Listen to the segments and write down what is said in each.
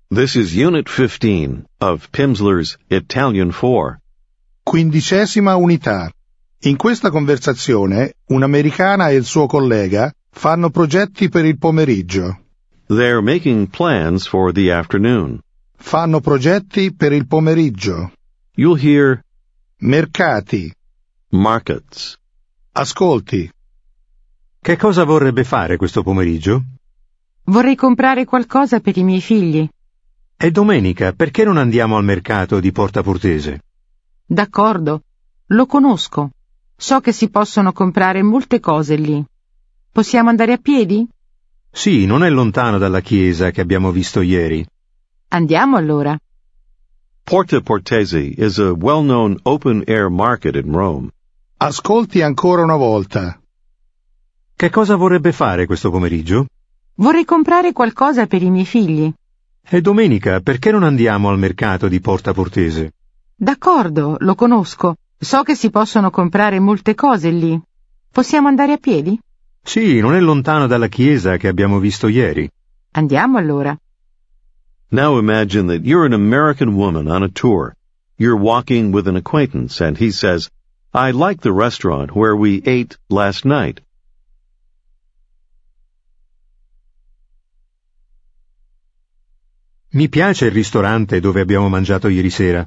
This is Unit 15 of Pimsleur's Italian 4. 15ª unità. In questa conversazione, un'americana e il suo collega fanno progetti per il pomeriggio. They're making plans for the afternoon. Fanno progetti per il pomeriggio. You'll hear Mercati. markets. Ascolti. Che cosa vorrebbe fare questo pomeriggio? Vorrei comprare qualcosa per i miei figli. È domenica, perché non andiamo al mercato di Porta Portese? D'accordo, lo conosco. So che si possono comprare molte cose lì. Possiamo andare a piedi? Sì, non è lontano dalla chiesa che abbiamo visto ieri. Andiamo allora. Porta Portese is a well-known open-air market in Rome. Ascolti ancora una volta. Che cosa vorrebbe fare questo pomeriggio? Vorrei comprare qualcosa per i miei figli. È domenica, perché non andiamo al mercato di Porta Portese? D'accordo, lo conosco. So che si possono comprare molte cose lì. Possiamo andare a piedi? Sì, non è lontano dalla chiesa che abbiamo visto ieri. Andiamo allora. Now imagine that you're an American woman on a tour. You're walking with an acquaintance and he says, I like the restaurant where we ate last night. Mi piace il ristorante dove abbiamo mangiato ieri sera.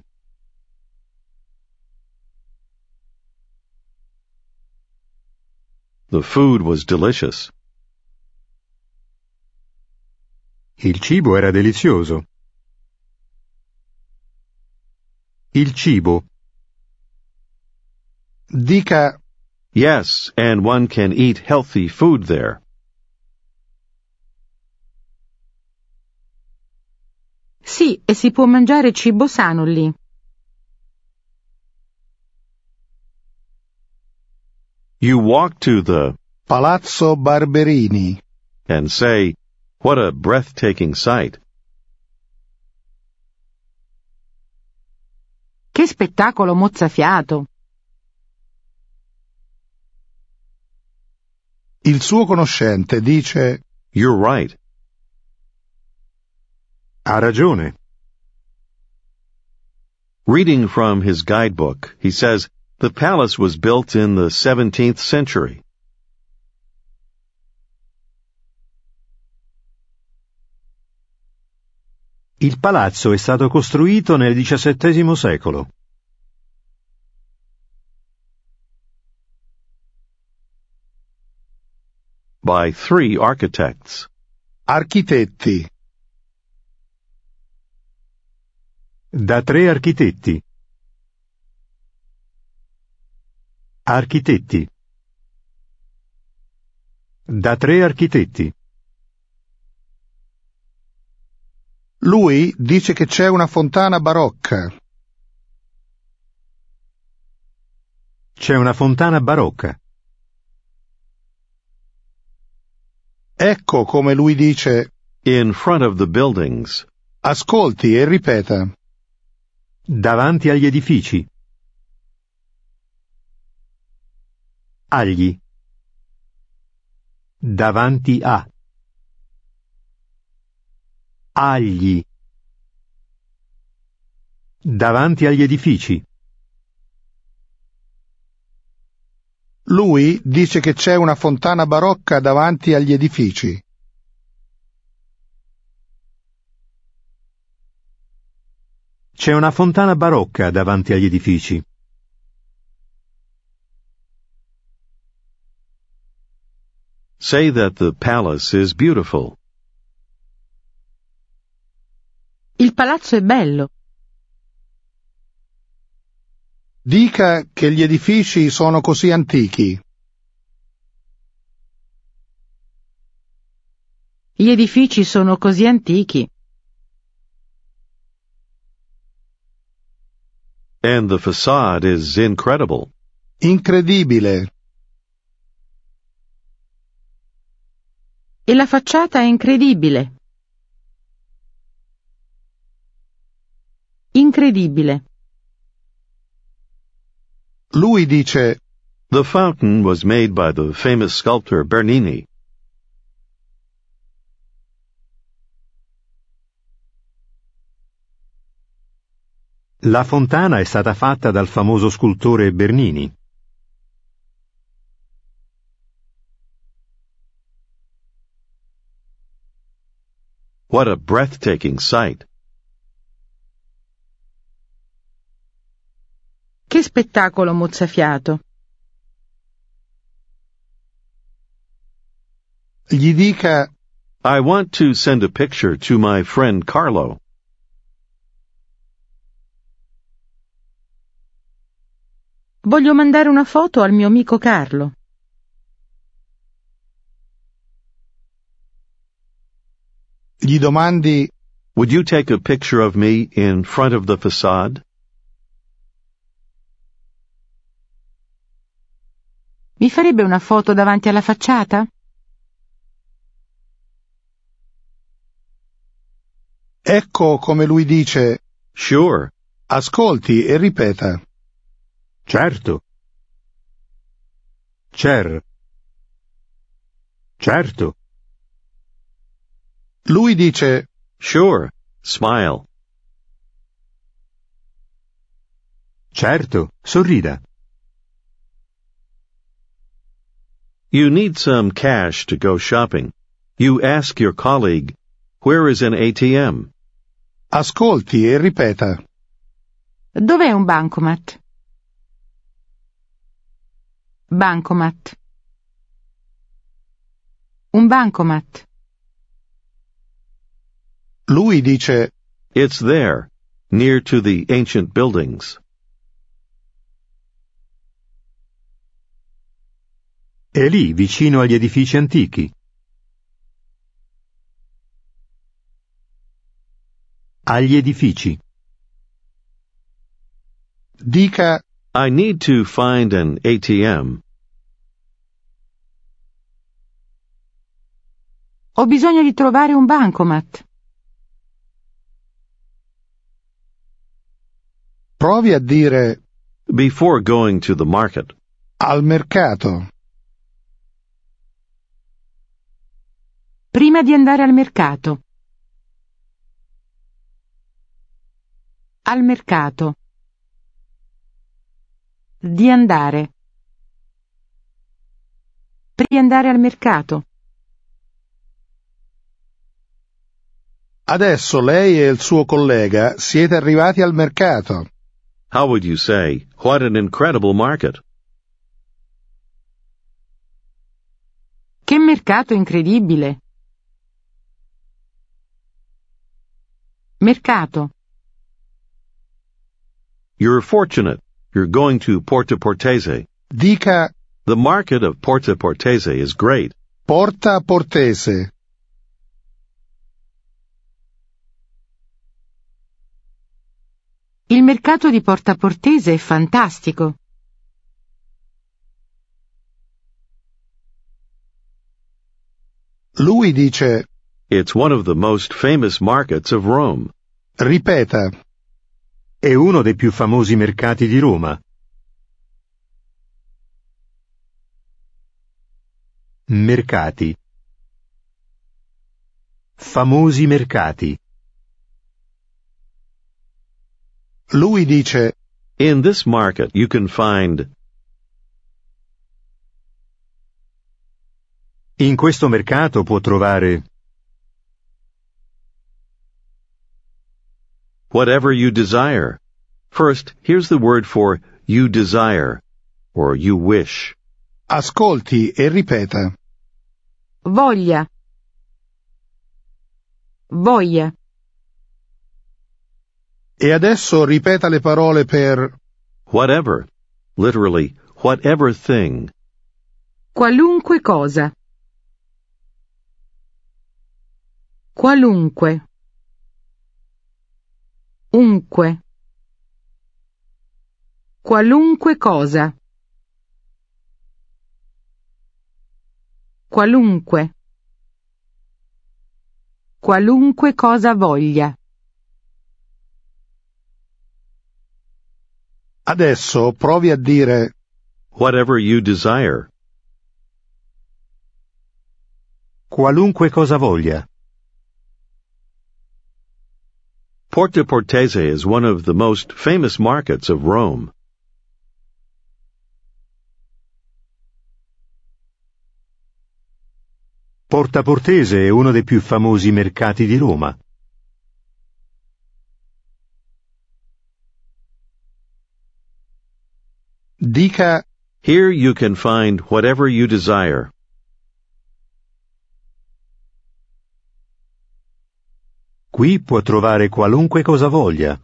The food was delicious. Il cibo era delizioso. Il cibo. Dica Yes, and one can eat healthy food there. Sì, e si può mangiare cibo sano lì. You walk to the Palazzo Barberini. and say, what a breathtaking sight. Che spettacolo mozzafiato! Il suo conoscente dice You're right. Ha ragione. Reading from his guidebook, he says, the palace was built in the 17th century. Il palazzo è stato costruito nel XVII secolo. By 3 architects. architetti. Da 3 architetti. Architetti. Da 3 architetti. Lui dice che c'è una fontana barocca. C'è una fontana barocca. Ecco come lui dice. In front of the buildings. Ascolti e ripeta. Davanti agli edifici. Agli. Davanti a. Agli. Davanti agli edifici. Lui dice che c'è una fontana barocca davanti agli edifici. C'è una fontana barocca davanti agli edifici. Say that the palace is beautiful. Il palazzo è bello. Dica che gli edifici sono così antichi. Gli edifici sono così antichi. And the facade is incredible. Incredibile. E la facciata è incredibile. Incredibile. Lui dice The fountain was made by the famous sculptor Bernini. La fontana è stata fatta dal famoso scultore Bernini. What a breathtaking sight. Che spettacolo mozzafiato. Gli dica: I want to send a picture to my friend Carlo. Voglio mandare una foto al mio amico Carlo. Gli domandi: Would you take a picture of me in front of the facade? Mi farebbe una foto davanti alla facciata? ecco come lui dice: Sure. ascolti e ripeta. Certo. Certo. Lui dice: Sure. Smile. Certo, sorrida. You need some cash to go shopping. You ask your colleague, where is an ATM? ascolti e ripeta. Dov'è un bancomat? Bancomat. Un bancomat. Lui dice: It's there, near to the ancient buildings. È lì, vicino agli edifici antichi. Agli edifici. dica: I need to find an ATM. Ho bisogno di trovare un bancomat. provi a dire: Before going to the market. al mercato. Prima di andare al mercato. Al mercato. Di andare. Per andare al mercato. Adesso lei e il suo collega siete arrivati al mercato. How would you say, what an incredible market? Che mercato incredibile. Mercato. You're fortunate. You're going to Porta Portese. Dica: The market of Porta Portese is great. Porta Portese. Il mercato di Porta Portese è fantastico. Lui dice: It's one of the most famous markets of Rome. ripeta. È uno dei più famosi mercati di Roma. Mercati. Famosi mercati. Lui dice: In this market you can find. In questo mercato può trovare Whatever you desire. First, here's the word for you desire, or you wish. ascolti e ripeta. Voglia. Voglia. E adesso ripeta le parole per Whatever. Literally, whatever thing. Qualunque cosa. Qualunque. Unque. Qualunque cosa. Qualunque. Qualunque cosa voglia. Adesso provi a dire: Whatever you desire. qualunque cosa voglia. Porta Portese is one of the most famous markets of Rome. Porta Portese è uno dei più famosi mercati di Roma. Dica: Here you can find whatever you desire. Qui può trovare qualunque cosa voglia.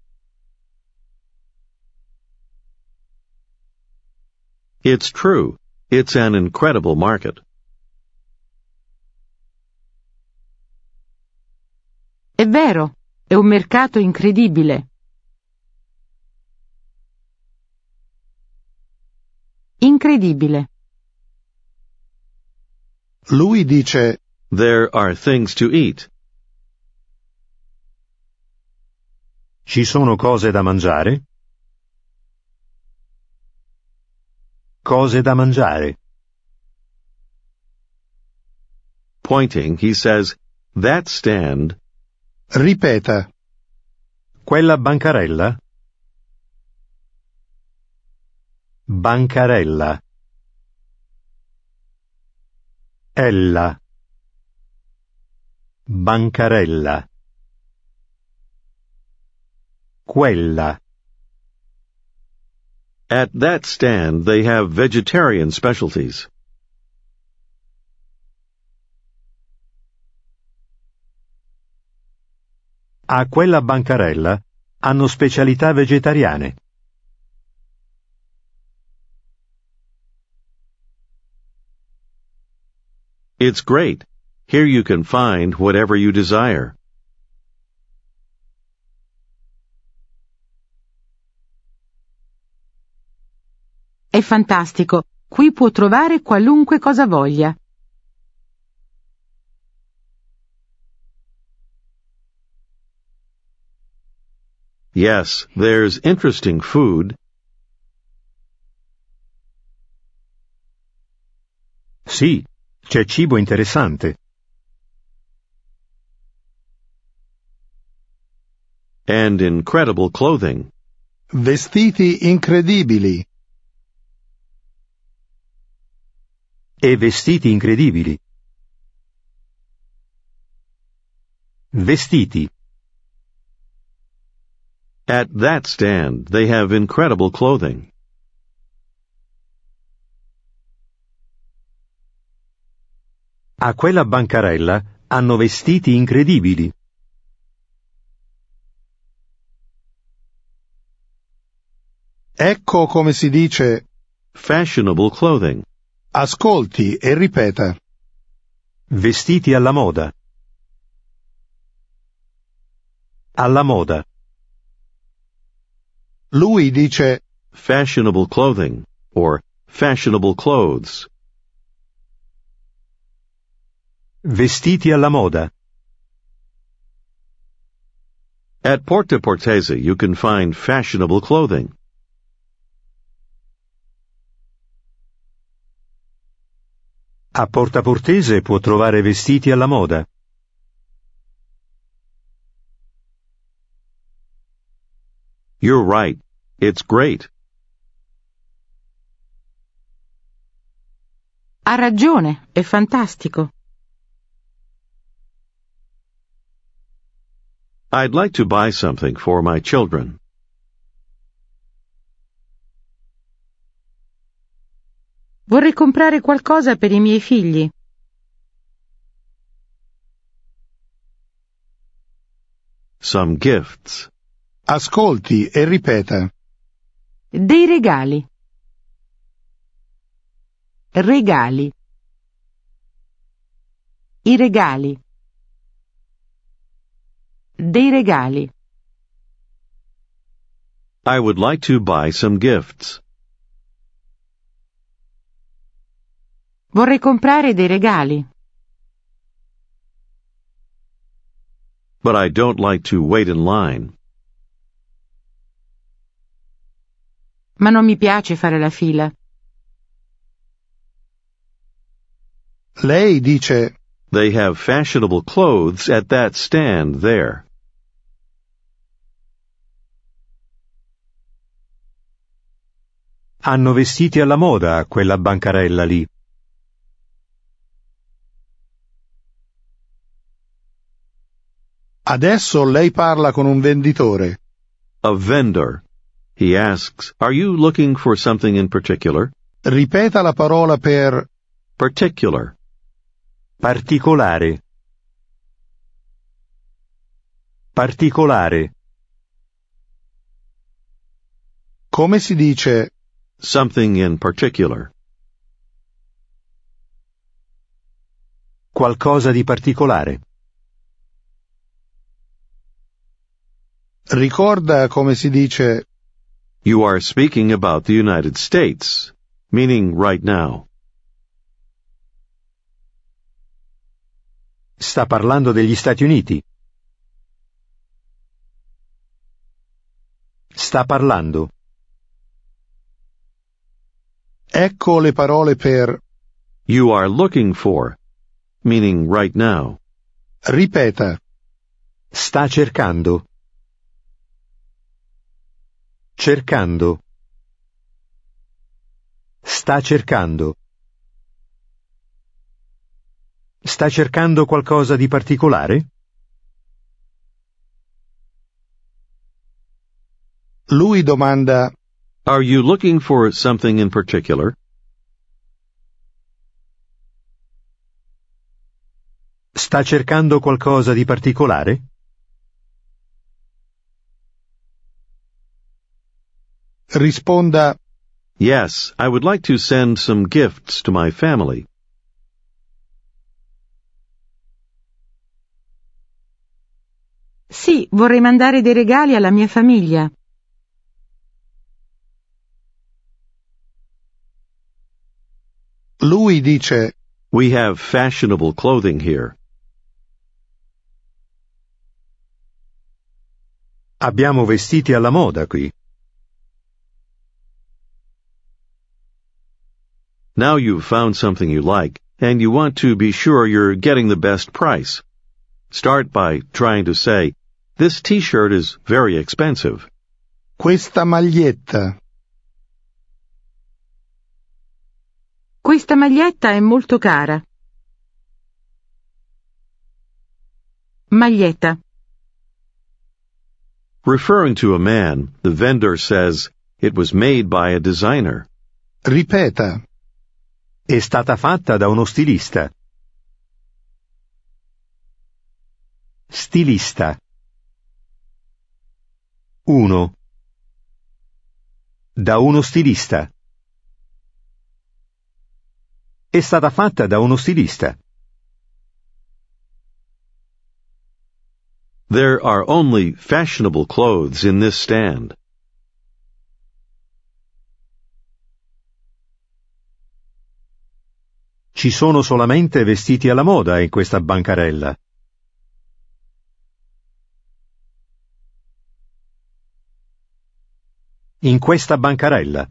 It's true. It's an incredible market. È vero, è un mercato incredibile. Incredibile. Lui dice: There are things to eat. Ci sono cose da mangiare? Cose da mangiare. Pointing, he says, that stand. Ripeta. Quella bancarella? Bancarella. Ella. Bancarella. Quella. At that stand they have vegetarian specialties. A quella bancarella hanno specialità vegetariane. It's great. Here you can find whatever you desire. È fantastico. Qui può trovare qualunque cosa voglia. Yes, there's interesting food. Sì, c'è cibo interessante. And incredible clothing. Vestiti incredibili. E vestiti incredibili. Vestiti. At that stand they have incredible clothing. A quella bancarella hanno vestiti incredibili. Ecco come si dice: Fashionable clothing. ascolti e ripeta. Vestiti alla moda. Alla moda. Lui dice: Fashionable clothing, or fashionable clothes. Vestiti alla moda. At Porta Portese you can find fashionable clothing. A Porta Portese può trovare vestiti alla moda. You're right. It's great. Ha ragione, è fantastico. I'd like to buy something for my children. Vorrei comprare qualcosa per i miei figli. Some gifts. ascolti e ripeta. Dei regali. Regali. I regali. Dei regali. I would like to buy some gifts. Vorrei comprare dei regali. But I don't like to wait in line. Ma non mi piace fare la fila. Lei dice: They have fashionable clothes at that stand there. Hanno vestiti alla moda a quella bancarella lì. Adesso lei parla con un venditore. A vendor. He asks, "Are you looking for something in particular?" Ripeta la parola per Particular. Particolare. Particolare. come si dice Something in particular. Qualcosa di particolare. ricorda come si dice You are speaking about the United States, meaning right now. Sta parlando degli Stati Uniti. Sta parlando. ecco le parole per You are looking for, meaning right now. ripeta Sta cercando. Cercando. Sta cercando. Sta cercando qualcosa di particolare? lui domanda Are you looking for something in particular? Sta cercando qualcosa di particolare? risponda Yes, I would like to send some gifts to my family. Sì, vorrei mandare dei regali alla mia famiglia. lui dice We have fashionable clothing here. Abbiamo vestiti alla moda qui. Now you've found something you like, and you want to be sure you're getting the best price. Start by trying to say, This t-shirt is very expensive. questa maglietta Questa maglietta è molto cara. Maglietta. Referring to a man, the vendor says, It was made by a designer. ripeta È stata fatta da uno stilista. Stilista. 1. Da uno stilista. È stata fatta da uno stilista. There are only fashionable clothes in this stand. Ci sono solamente vestiti alla moda in questa bancarella. In questa bancarella.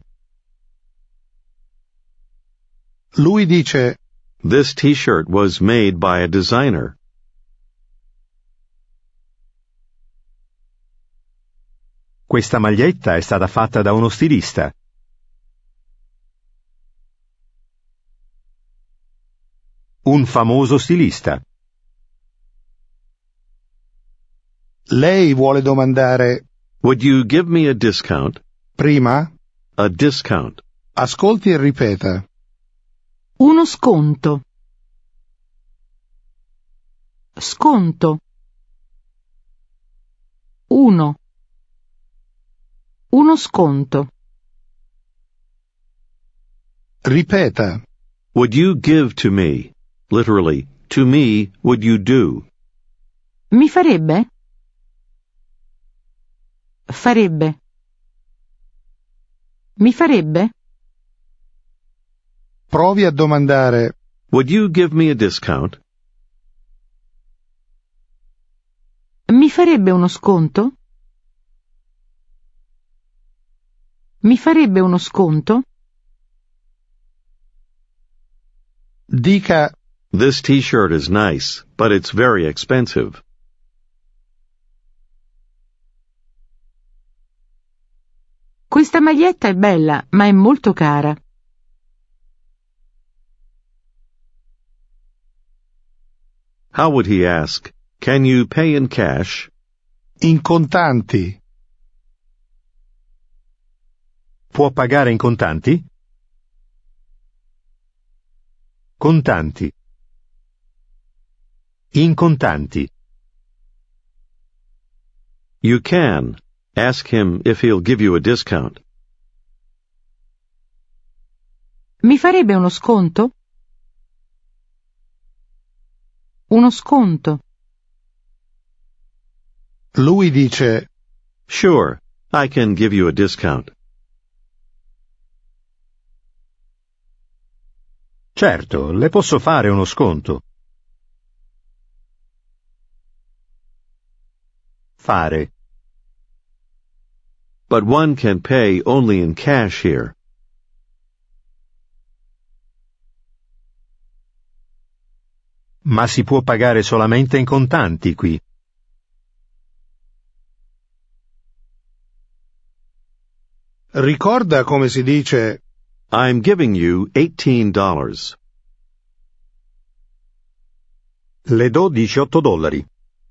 lui dice This t-shirt was made by a designer. Questa maglietta è stata fatta da uno stilista. Un famoso stilista. lei vuole domandare Would you give me a discount? prima A discount. ascolti e ripeta Uno sconto. Sconto. 1. Uno sconto. ripeta Would you give to me? Literally, to me would you do? Mi farebbe? Farebbe. Mi farebbe? provi a domandare Would you give me a discount? Mi farebbe uno sconto? Mi farebbe uno sconto? dica This t-shirt is nice, but it's very expensive. Questa maglietta è bella, ma è molto cara. How would he ask, "Can you pay in cash?" In contanti. Può pagare in contanti? Contanti. In contanti. You can. Ask him if he'll give you a discount. Mi farebbe uno sconto? Uno sconto. Lui dice: Sure, I can give you a discount. Certo, le posso fare uno sconto. Fare. But one can pay only in cash here. Ma si può pagare solamente in contanti qui. Ricorda come si dice: I'm giving you $18. Le do $18.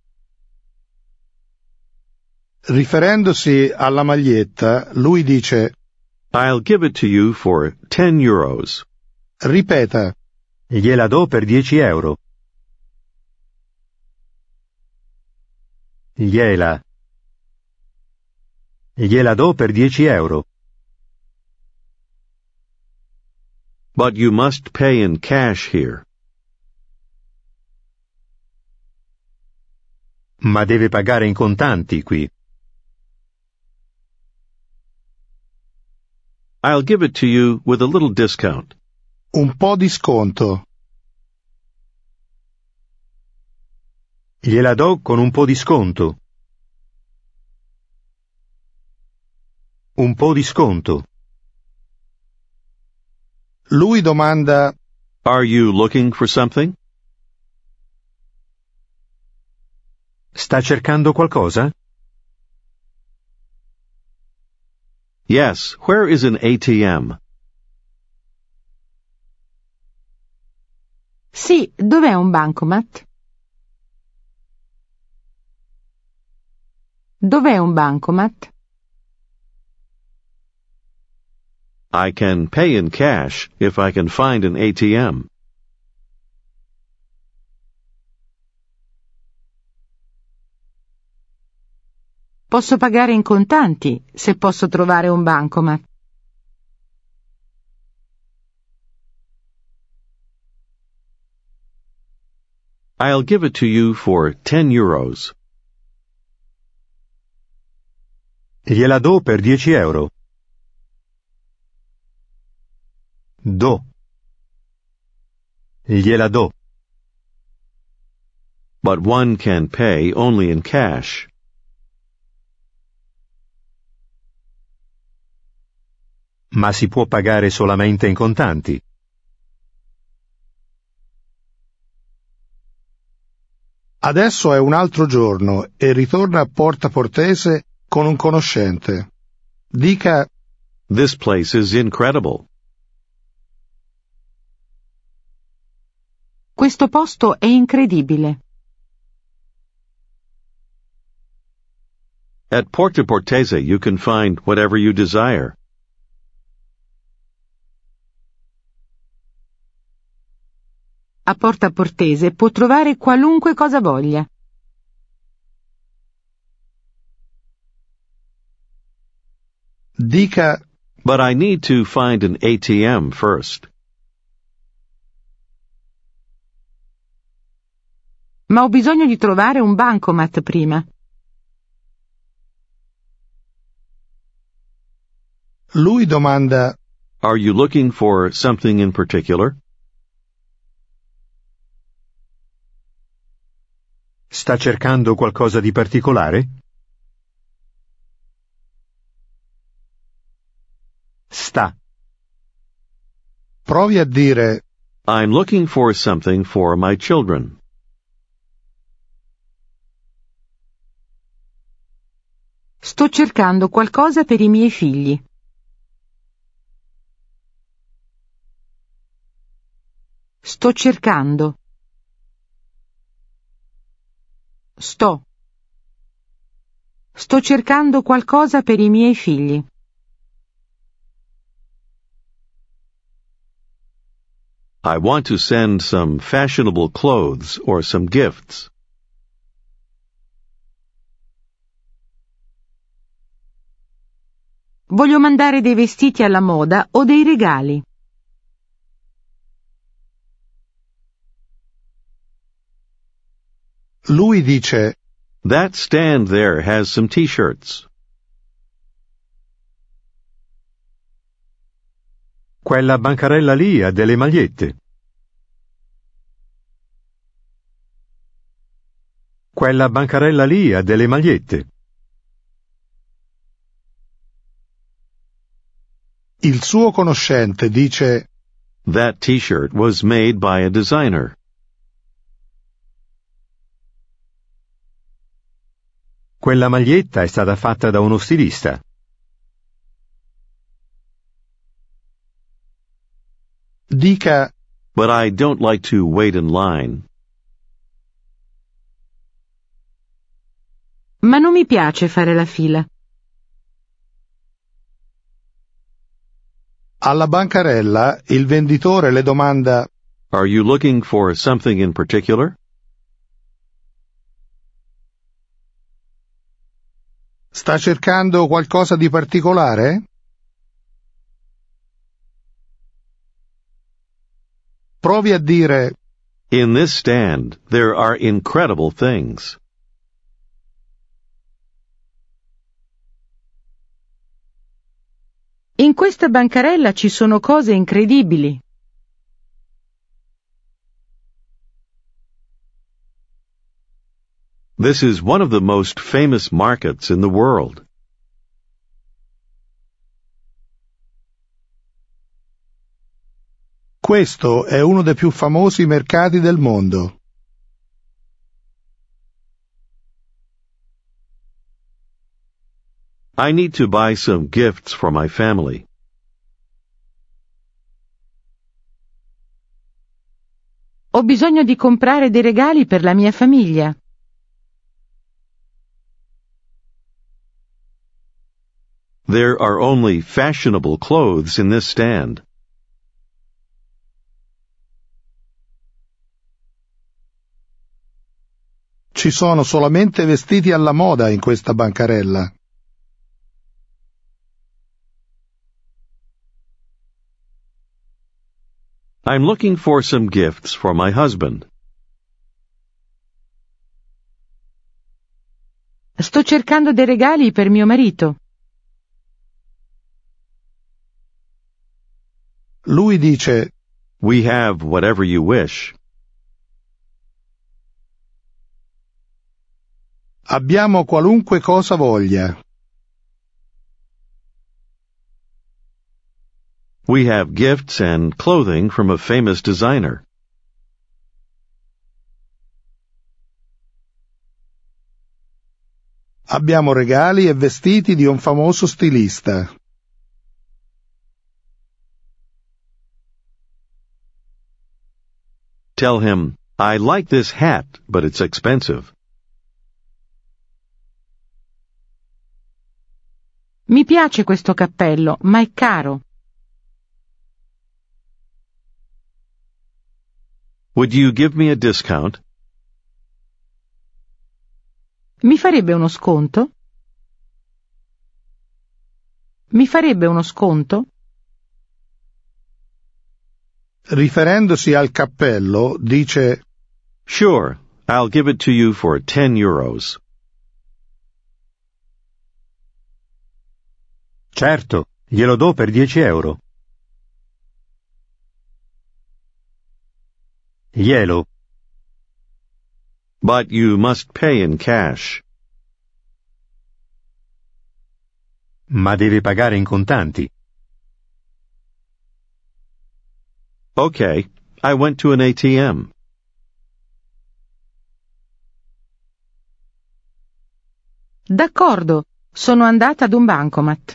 Riferendosi alla maglietta, lui dice: I'll give it to you for €10. Ripeta. Gliela do per €10. Gliela do per €10. But you must pay in cash here. Ma deve pagare in contanti qui. I'll give it to you with a little discount. Un po' di sconto. Gliela do con un po' di sconto. Un po' di sconto. Lui domanda: Are you looking for something? Sta cercando qualcosa? Yes, where is an ATM? Sì, dov'è un bancomat? Dov'è un bancomat? I can pay in cash if I can find an ATM. Posso pagare in contanti, se posso trovare un bancomat. I'll give it to you for €10. Gliela do per €10. Do. Gliela do. But one can pay only in cash. Ma si può pagare solamente in contanti. Adesso è un altro giorno e ritorna a Porta Portese con un conoscente. Dica: This place is incredible. Questo posto è incredibile. At Porta Portese you can find whatever you desire. A Porta Portese può trovare qualunque cosa voglia. Dica: But I need to find an ATM first. Ma ho bisogno di trovare un bancomat prima. Lui domanda: Are you looking for something in particular? Sta cercando qualcosa di particolare? Sta. Provi a dire: I'm looking for something for my children. Sto cercando qualcosa per i miei figli. Sto cercando. Sto cercando qualcosa per i miei figli. I want to send some fashionable clothes or some gifts. Voglio mandare dei vestiti alla moda o dei regali. Lui dice: That stand there has some t-shirts. Quella bancarella lì ha delle magliette. Quella bancarella lì ha delle magliette. Il suo conoscente dice: That t-shirt was made by a designer. Quella maglietta è stata fatta da uno stilista. Dica: But I don't like to wait in line. Ma non mi piace fare la fila. alla bancarella il venditore le domanda: Are you looking for something in particular? sta cercando qualcosa di particolare? Provi a dire: In this stand, there are incredible things. In questa bancarella ci sono cose incredibili. This is one of the most famous markets in the world. Questo è uno dei più famosi mercati del mondo. I need to buy some gifts for my family. Ho bisogno di comprare dei regali per la mia famiglia. There are only fashionable clothes in this stand. Ci sono solamente vestiti alla moda in questa bancarella. I'm looking for some gifts for my husband. Sto cercando dei regali per mio marito. Lui dice: We have whatever you wish. abbiamo qualunque cosa voglia. We have gifts and clothing from a famous designer. Abbiamo regali e vestiti di un famoso stilista. Tell him, I like this hat, but it's expensive. Mi piace questo cappello, ma è caro. Would you give me a discount? Mi farebbe uno sconto? Mi farebbe uno sconto? Riferendosi al cappello, dice: Sure, I'll give it to you for 10 euros. Certo, glielo do per 10 euro. Glielo. But you must pay in cash. Ma deve pagare in contanti. Okay, I went to an ATM. D'accordo, sono andata ad un bancomat.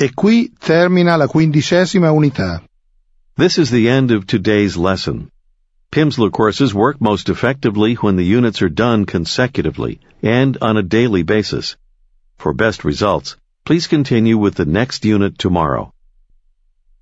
E qui termina la 15ª unità. This is the end of today's lesson. Pimsleur courses work most effectively when the units are done consecutively and on a daily basis. For best results, please continue with the next unit tomorrow.